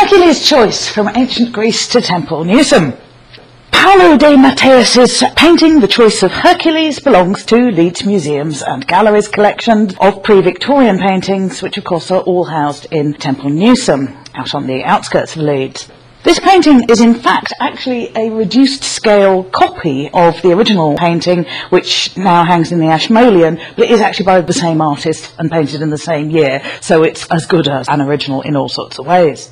Hercules' choice from ancient Greece to Temple Newsam. Paolo de Matteus's painting The Choice of Hercules belongs to Leeds Museums and Galleries collection of pre-Victorian paintings, which of course are all housed in Temple Newsam, out on the outskirts of Leeds. This painting is in fact actually a reduced scale copy of the original painting, which now hangs in the Ashmolean, but it is actually by the same artist and painted in the same year, so it's as good as an original in all sorts of ways.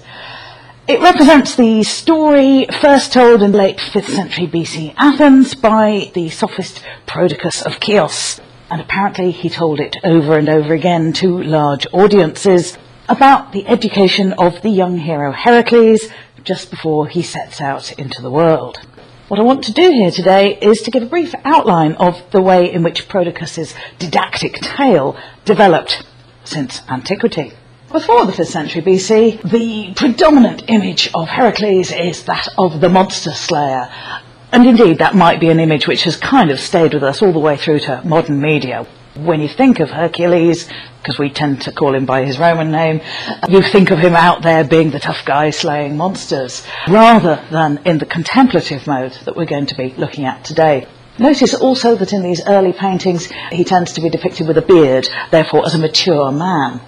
It represents the story first told in late 5th century BC Athens by the sophist Prodicus of Chios, and apparently he told it over and over again to large audiences about the education of the young hero Heracles just before he sets out into the world. What I want to do here today is to give a brief outline of the way in which Prodicus's didactic tale developed since antiquity. Before the 5th century BC, the predominant image of Heracles is that of the monster slayer. And indeed, that might be an image which has kind of stayed with us all the way through to modern media. When you think of Hercules, because we tend to call him by his Roman name, you think of him out there being the tough guy slaying monsters, rather than in the contemplative mode that we're going to be looking at today. Notice also that in these early paintings, he tends to be depicted with a beard, therefore as a mature man.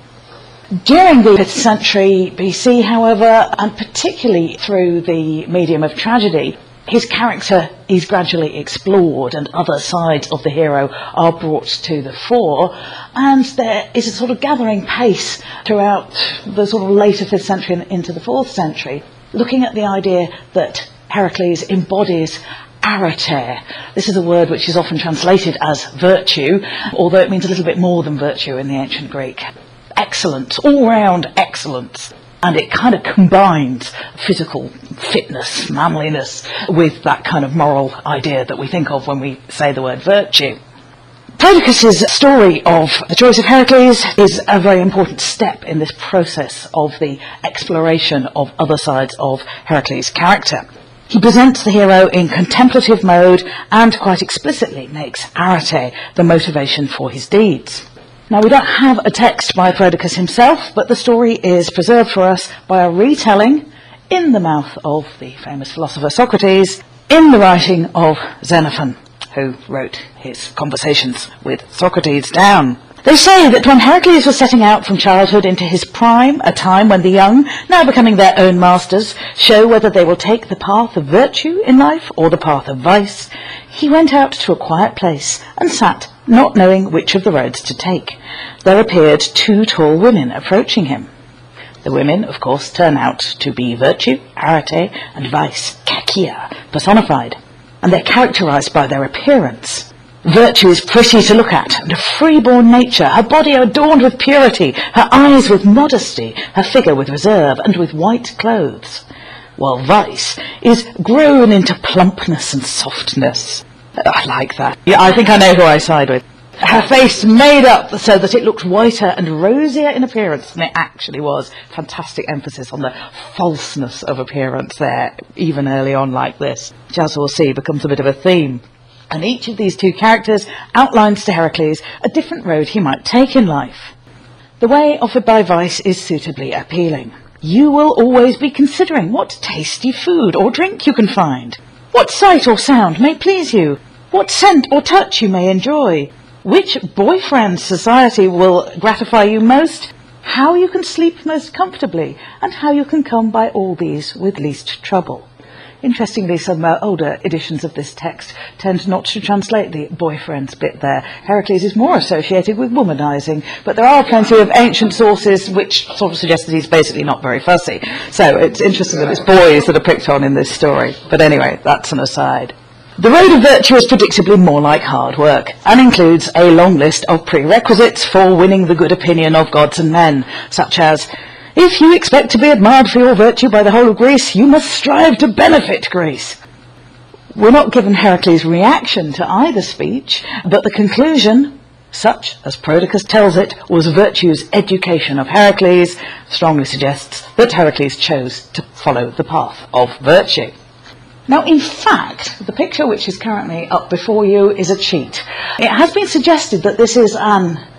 During the 5th century BC, however, and particularly through the medium of tragedy, his character is gradually explored and other sides of the hero are brought to the fore, and there is a sort of gathering pace throughout the sort of later 5th century and into the 4th century, looking at the idea that Heracles embodies arete. This is a word which is often translated as virtue, although it means a little bit more than virtue in the ancient Greek. Excellence, all-round excellence. And it kind of combines physical fitness, manliness, with that kind of moral idea that we think of when we say the word virtue. Prodicus's story of The Choice of Heracles is a very important step in this process of the exploration of other sides of Heracles' character. He presents the hero in contemplative mode and quite explicitly makes arete the motivation for his deeds. Now, we don't have a text by Prodicus himself, but the story is preserved for us by a retelling in the mouth of the famous philosopher Socrates, in the writing of Xenophon, who wrote his conversations with Socrates down. They say that when Heracles was setting out from childhood into his prime, a time when the young, now becoming their own masters, show whether they will take the path of virtue in life or the path of vice, he went out to a quiet place and sat, not knowing which of the roads to take. There appeared 2 tall women approaching him. The women, of course, turn out to be virtue, arete, and vice, kakia, personified, and they're characterized by their appearance. Virtue is pretty to look at, and a free-born nature, her body adorned with purity, her eyes with modesty, her figure with reserve, and with white clothes, while vice is grown into plumpness and softness. I like that. Yeah, I think I know who I side with. Her face made up so that it looked whiter and rosier in appearance than it actually was. Fantastic emphasis on the falseness of appearance there, even early on like this, which, as we'll see, becomes a bit of a theme. And each of these 2 characters outlines to Heracles a different road he might take in life. The way offered by vice is suitably appealing. You will always be considering what tasty food or drink you can find, what sight or sound may please you, what scent or touch you may enjoy, which boyfriend's society will gratify you most, how you can sleep most comfortably, and how you can come by all these with least trouble. Interestingly, some older editions of this text tend not to translate the boyfriend's bit there. Heracles is more associated with womanizing, but there are plenty of ancient sources which sort of suggest that he's basically not very fussy. So it's interesting that it's boys that are picked on in this story. But anyway, that's an aside. The road of virtue is predictably more like hard work, and includes a long list of prerequisites for winning the good opinion of gods and men, such as, if you expect to be admired for your virtue by the whole of Greece, you must strive to benefit Greece. We're not given Heracles' reaction to either speech, but the conclusion, such as Prodicus tells it, was virtue's education of Heracles, strongly suggests that Heracles chose to follow the path of virtue. Now, in fact, the picture which is currently up before you is a cheat. It has been suggested that this is an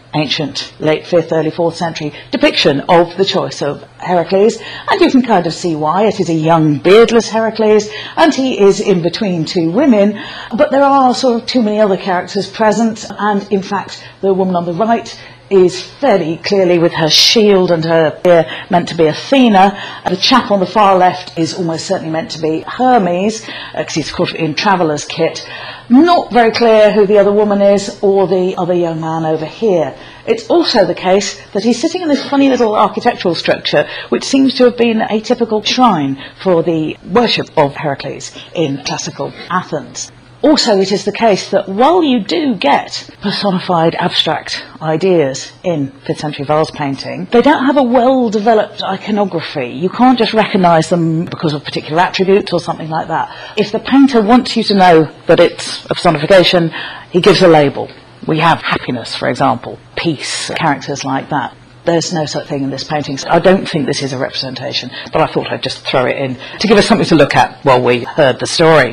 ancient, late 5th, early 4th century depiction of the choice of Heracles, and you can kind of see why. It is a young, beardless Heracles, and he is in between two women, but there are sort of too many other characters present, and in fact the woman on the right is fairly clearly with her shield and her spear meant to be Athena. The chap on the far left is almost certainly meant to be Hermes, because he's caught in traveller's kit. Not very clear who the other woman is or the other young man over here. It's also the case that he's sitting in this funny little architectural structure which seems to have been a typical shrine for the worship of Heracles in classical Athens. Also, it is the case that while you do get personified abstract ideas in 5th century vase painting, they don't have a well-developed iconography. You can't just recognise them because of particular attributes or something like that. If the painter wants you to know that it's a personification, he gives a label. We have happiness, for example, peace, characters like that. There's no such thing in this painting. So I don't think this is a representation, but I thought I'd just throw it in to give us something to look at while we heard the story.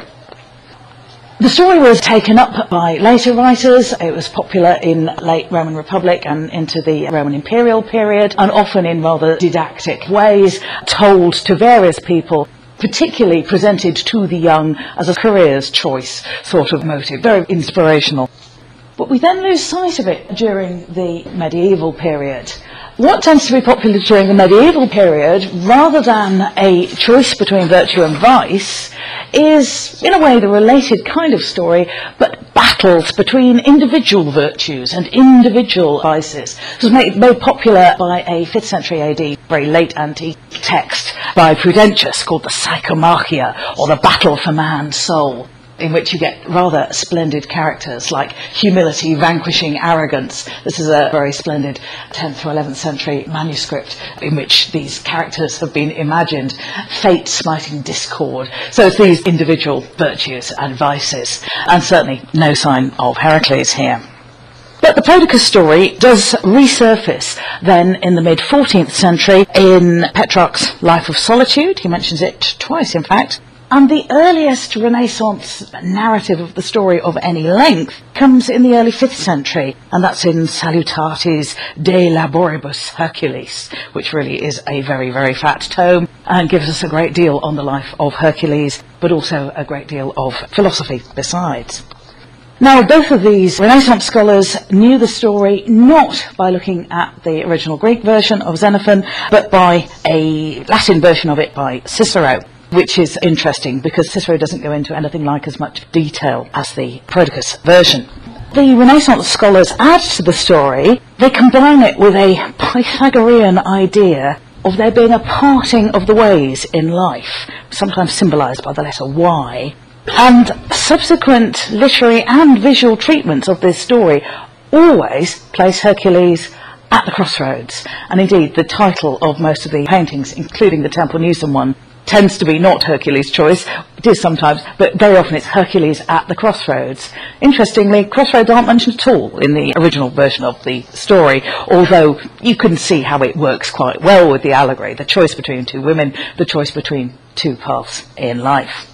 The story was taken up by later writers. It was popular in late Roman Republic and into the Roman Imperial period, and often in rather didactic ways, told to various people, particularly presented to the young as a career's choice sort of motive, very inspirational. But we then lose sight of it during the medieval period. What tends to be popular during the medieval period, rather than a choice between virtue and vice, is, in a way, the related kind of story, but battles between individual virtues and individual vices. It was made popular by a 5th century AD, very late antique text by Prudentius called the Psychomachia, or the Battle for Man's Soul, in which you get rather splendid characters like humility vanquishing arrogance. This is a very splendid 10th or 11th century manuscript in which these characters have been imagined, fate smiting discord. So it's these individual virtues and vices, and certainly no sign of Heracles here. But the Prodicus story does resurface then in the mid-14th century in Petrarch's Life of Solitude. He mentions it twice, in fact. And the earliest Renaissance narrative of the story of any length comes in the early 5th century, and that's in Salutatis de Laboribus Hercules, which really is a very, very fat tome and gives us a great deal on the life of Hercules, but also a great deal of philosophy besides. Now, both of these Renaissance scholars knew the story not by looking at the original Greek version of Xenophon, but by a Latin version of it by Cicero, which is interesting because Cicero doesn't go into anything like as much detail as the Prodicus version. The Renaissance scholars add to the story, they combine it with a Pythagorean idea of there being a parting of the ways in life, sometimes symbolised by the letter Y, and subsequent literary and visual treatments of this story always place Hercules at the crossroads. And indeed, the title of most of the paintings, including the Temple Newsome one, tends to be not Hercules' choice. It is sometimes, but very often it's Hercules at the crossroads. Interestingly, crossroads aren't mentioned at all in the original version of the story, although you can see how it works quite well with the allegory, the choice between two women, the choice between two paths in life.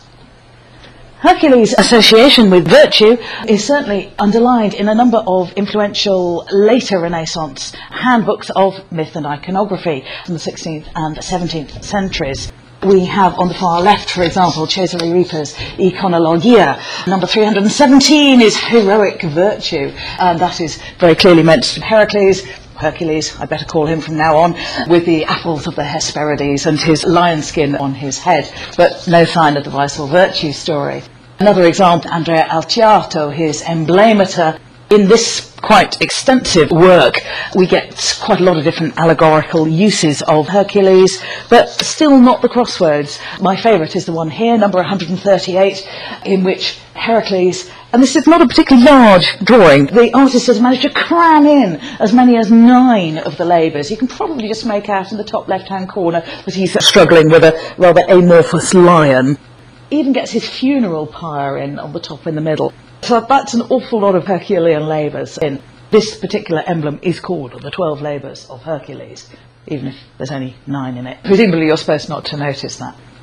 Hercules' association with virtue is certainly underlined in a number of influential later Renaissance handbooks of myth and iconography from the 16th and 17th centuries. We have on the far left, for example, Cesare Ripa's Iconologia. Number 317 is heroic virtue, and that is very clearly meant to Hercules, I better call him from now on, with the apples of the Hesperides and his lion skin on his head, but no sign of the vice or virtue story. Another example, Andrea Alciato, his Emblemata. In this quite extensive work, we get quite a lot of different allegorical uses of Hercules, but still not the crossroads. My favourite is the one here, number 138, in which Heracles, and this is not a particularly large drawing, the artist has managed to cram in as many as 9 of the labours. You can probably just make out in the top left-hand corner that he's struggling with a rather amorphous lion. Even gets his funeral pyre in on the top in the middle. So that's an awful lot of Herculean labours in. This particular emblem is called the 12 Labours of Hercules, even if there's only 9 in it. Presumably you're supposed not to notice that.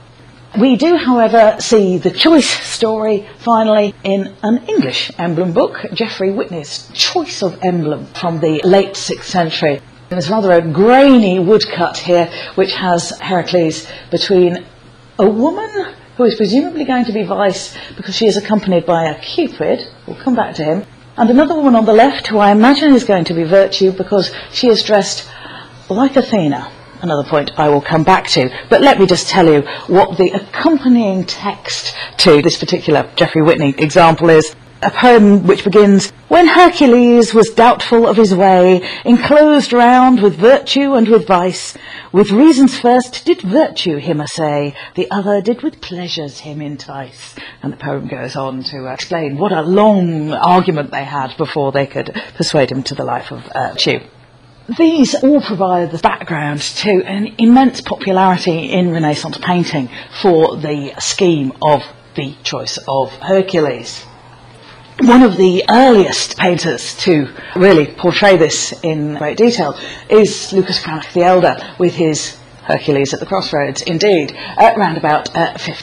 We do, however, see the choice story, finally, in an English emblem book, Geoffrey Whitney's Choice of Emblem from the late 6th century. There's rather a grainy woodcut here, which has Heracles between a woman who is presumably going to be vice because she is accompanied by a Cupid, we'll come back to him, and another woman on the left who I imagine is going to be virtue because she is dressed like Athena. Another point I will come back to. But let me just tell you what the accompanying text to this particular Geoffrey Whitney example is. A poem which begins, "When Hercules was doubtful of his way, enclosed round with virtue and with vice, with reasons first did virtue him assay, the other did with pleasures him entice." And the poem goes on to explain what a long argument they had before they could persuade him to the life of virtue. These all provide the background to an immense popularity in Renaissance painting for the scheme of the choice of Hercules. One of the earliest painters to really portray this in great detail is Lucas Cranach the Elder, with his Hercules at the Crossroads, indeed, around about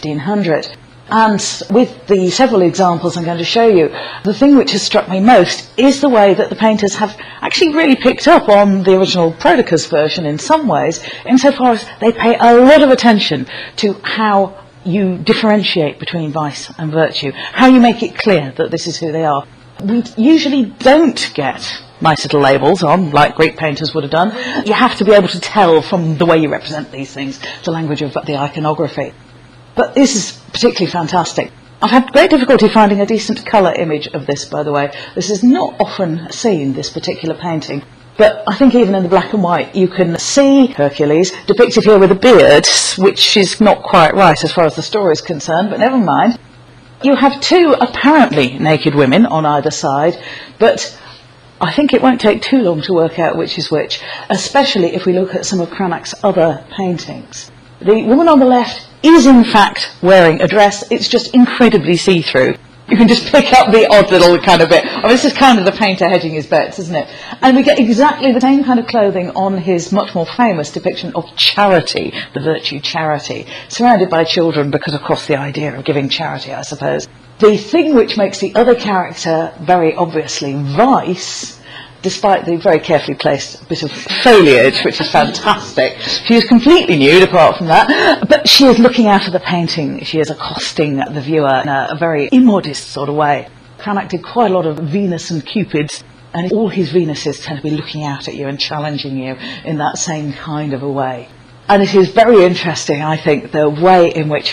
1500. And with the several examples I'm going to show you, the thing which has struck me most is the way that the painters have actually really picked up on the original Prodicus version in some ways, insofar as they pay a lot of attention to how you differentiate between vice and virtue, how you make it clear that this is who they are. We usually don't get nice little labels on, like Greek painters would have done. You have to be able to tell from the way you represent these things, the language of the iconography. But this is particularly fantastic. I've had great difficulty finding a decent colour image of this, by the way. This is not often seen, this particular painting. But I think even in the black and white, you can see Hercules depicted here with a beard, which is not quite right as far as the story is concerned, but never mind. You have two apparently naked women on either side, but I think it won't take too long to work out which is which, especially if we look at some of Cranach's other paintings. The woman on the left is in fact wearing a dress. It's just incredibly see-through. You can just pick up the odd little kind of bit. I mean, this is kind of the painter hedging his bets, isn't it? And we get exactly the same kind of clothing on his much more famous depiction of Charity, the virtue Charity, surrounded by children because, of course, the idea of giving charity, I suppose. The thing which makes the other character very obviously vice, despite the very carefully placed bit of foliage, which is fantastic. She is completely nude apart from that, but she is looking out of the painting. She is accosting the viewer in a very immodest sort of way. Cranach did quite a lot of Venus and Cupids, and all his Venuses tend to be looking out at you and challenging you in that same kind of a way. And it is very interesting, I think, the way in which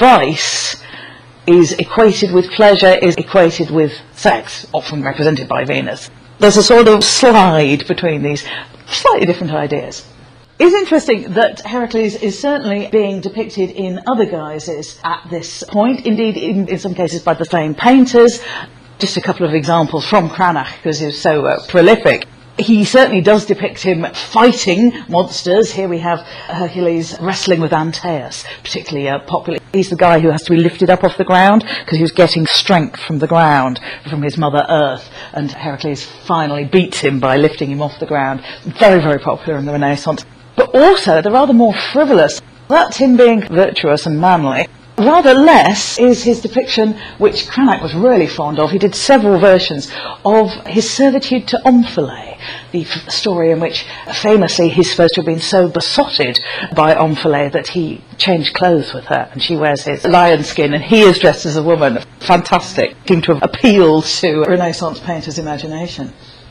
vice is equated with pleasure, is equated with sex, often represented by Venus. There's a sort of slide between these slightly different ideas. It's interesting that Heracles is certainly being depicted in other guises at this point, indeed in some cases by the same painters. Just a couple of examples from Cranach, because he was so prolific. He certainly does depict him fighting monsters. Here we have Hercules wrestling with Antaeus, particularly popular. He's the guy who has to be lifted up off the ground because he was getting strength from the ground, from his mother Earth, and Heracles finally beats him by lifting him off the ground. Very, very popular in the Renaissance. But also, the rather more frivolous, that's him being virtuous and manly. Rather less is his depiction, which Cranach was really fond of. He did several versions of his servitude to Omphale, the story in which famously he's supposed to have been so besotted by Omphale that he changed clothes with her, and she wears his lion skin and he is dressed as a woman. Fantastic. Seemed to have appealed to a Renaissance painter's imagination.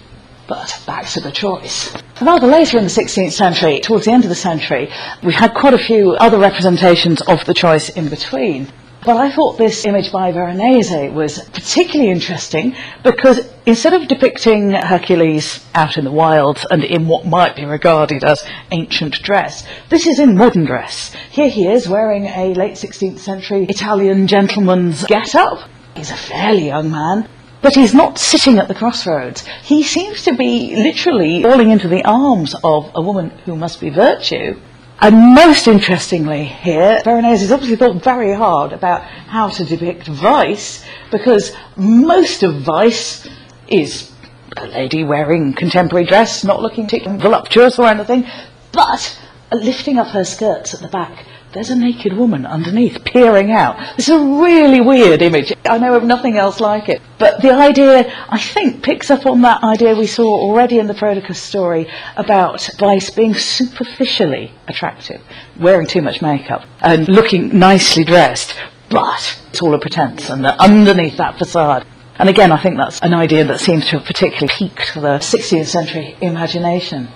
But back to the choice. Rather later in the 16th century, towards the end of the century, we had quite a few other representations of the choice in between. But I thought this image by Veronese was particularly interesting because instead of depicting Hercules out in the wilds and in what might be regarded as ancient dress, this is in modern dress. Here he is wearing a late 16th century Italian gentleman's get-up. He's a fairly young man. But he's not sitting at the crossroads. He seems to be literally falling into the arms of a woman who must be virtue. And most interestingly here, Veronese has obviously thought very hard about how to depict vice, because most of vice is a lady wearing contemporary dress, not looking voluptuous or anything, but lifting up her skirts at the back, there's a naked woman underneath, peering out. It's a really weird image. I know of nothing else like it. But the idea, I think, picks up on that idea we saw already in the Prodicus story about Vice being superficially attractive, wearing too much makeup, and looking nicely dressed, but it's all a pretense, and underneath that facade. And again, I think that's an idea that seems to have particularly piqued the 16th century imagination.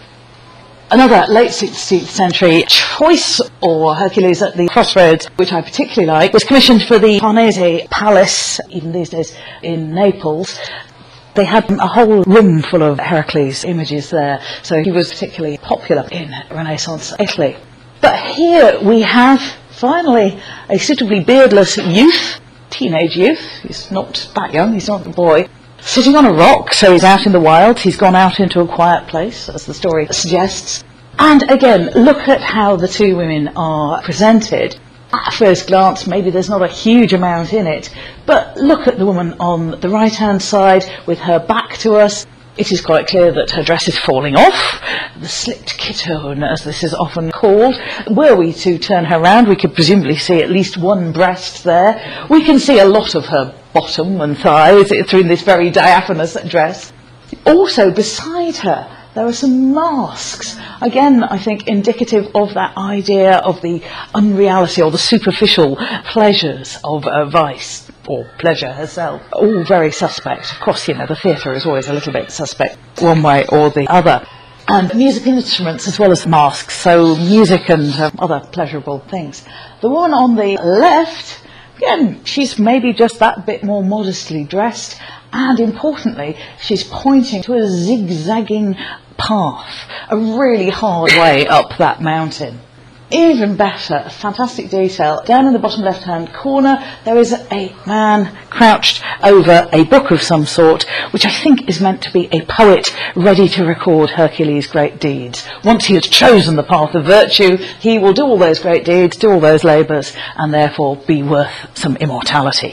Another late 16th century choice, or Hercules at the Crossroads, which I particularly like, was commissioned for the Farnese Palace, even these days in Naples. They had a whole room full of Heracles images there, so he was particularly popular in Renaissance Italy. But here we have, finally, a suitably beardless youth, teenage youth. He's not that young, he's not a boy, sitting on a rock, so he's out in the wild. He's gone out into a quiet place, as the story suggests. And again, look at how the two women are presented. At first glance, maybe there's not a huge amount in it, but look at the woman on the right-hand side with her back to us. It is quite clear that her dress is falling off, the slipped chiton, as this is often called. Were we to turn her round, we could presumably see at least one breast there. We can see a lot of her bottom and thighs through this very diaphanous dress. Also, beside her, there are some masks. Again, I think indicative of that idea of the unreality or the superficial pleasures of Vice, or pleasure herself. All very suspect. Of course, the theatre is always a little bit suspect, one way or the other. And musical instruments as well as masks, so music and other pleasurable things. The one on the left, again, she's maybe just that bit more modestly dressed, and importantly, she's pointing to a zigzagging path, a really hard way up that mountain. Even better, fantastic detail, down in the bottom left-hand corner, there is a man crouched over a book of some sort, which I think is meant to be a poet ready to record Hercules' great deeds. Once he has chosen the path of virtue, he will do all those great deeds, do all those labours, and therefore be worth some immortality.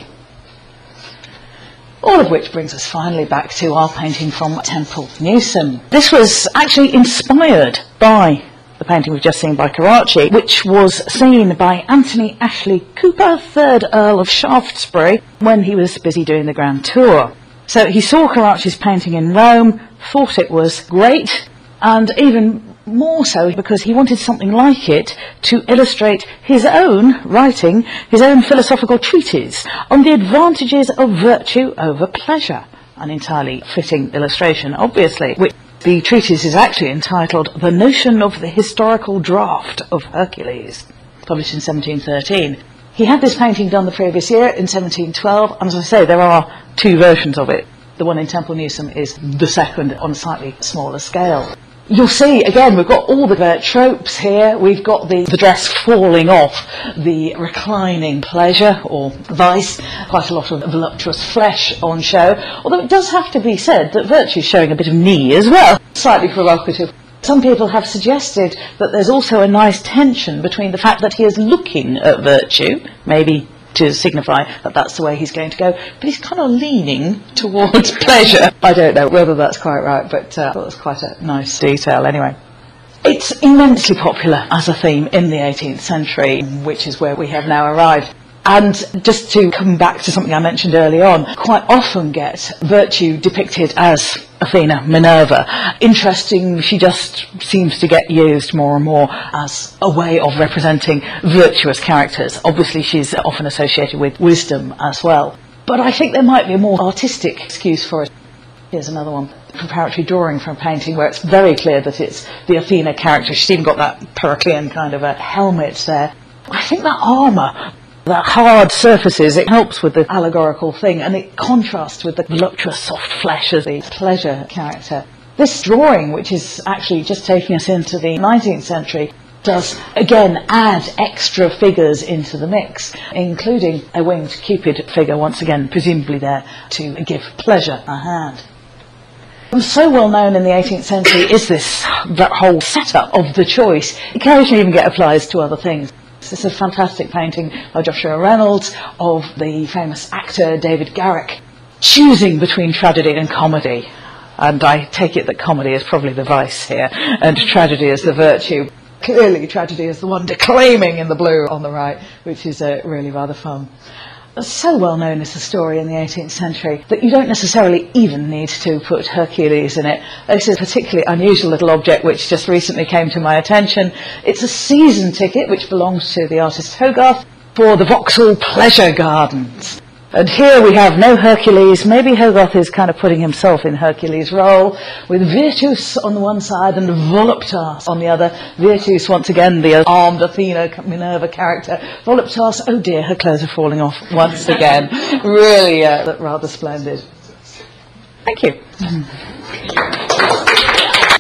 All of which brings us finally back to our painting from Temple Newsome. This was actually inspired by the painting we've just seen by Carracci, which was seen by Anthony Ashley Cooper, 3rd Earl of Shaftesbury, when he was busy doing the Grand Tour. So he saw Carracci's painting in Rome, thought it was great, and even more so because he wanted something like it to illustrate his own writing, his own philosophical treatise on the advantages of virtue over pleasure. An entirely fitting illustration, obviously, which the treatise is actually entitled The Notion of the Historical Draft of Hercules, published in 1713. He had this painting done the previous year in 1712, and as I say, there are two versions of it. The one in Temple Newsome is the second on a slightly smaller scale. You'll see, again, we've got all the tropes here. We've got the dress falling off, the reclining pleasure or vice, quite a lot of voluptuous flesh on show, although it does have to be said that virtue's showing a bit of knee as well. Slightly provocative. Some people have suggested that there's also a nice tension between the fact that he is looking at virtue, maybe to signify that that's the way he's going to go, but he's kind of leaning towards pleasure. I don't know whether that's quite right, but I thought it was quite a nice detail anyway. It's immensely popular as a theme in the 18th century, which is where we have now arrived. And just to come back to something I mentioned early on, quite often get virtue depicted as Athena, Minerva. Interesting, she just seems to get used more and more as a way of representing virtuous characters. Obviously, she's often associated with wisdom as well. But I think there might be a more artistic excuse for it. Here's another one, preparatory drawing from a painting where it's very clear that it's the Athena character. She's even got that Periclean kind of a helmet there. I think that armour, the hard surfaces, it helps with the allegorical thing, and it contrasts with the voluptuous soft flesh of the pleasure character. This drawing, which is actually just taking us into the 19th century, does again add extra figures into the mix, including a winged Cupid figure, once again presumably there to give pleasure a hand. And so well known in the 18th century is that whole setup of the choice. It can occasionally even get applied to other things. This is a fantastic painting by Joshua Reynolds of the famous actor David Garrick, choosing between tragedy and comedy. And I take it that comedy is probably the vice here, and tragedy is the virtue. Clearly, tragedy is the one declaiming in the blue on the right, which is really rather fun. So well known is the story in the 18th century that you don't necessarily even need to put Hercules in it. This is a particularly unusual little object which just recently came to my attention. It's a season ticket which belongs to the artist Hogarth for the Vauxhall Pleasure Gardens. And here we have no Hercules. Maybe Hogarth is kind of putting himself in Hercules' role, with Virtus on the one side and Voluptas on the other. Virtus, once again, the armed Athena, Minerva character. Voluptas, oh dear, her clothes are falling off once again. Really rather splendid. Thank you.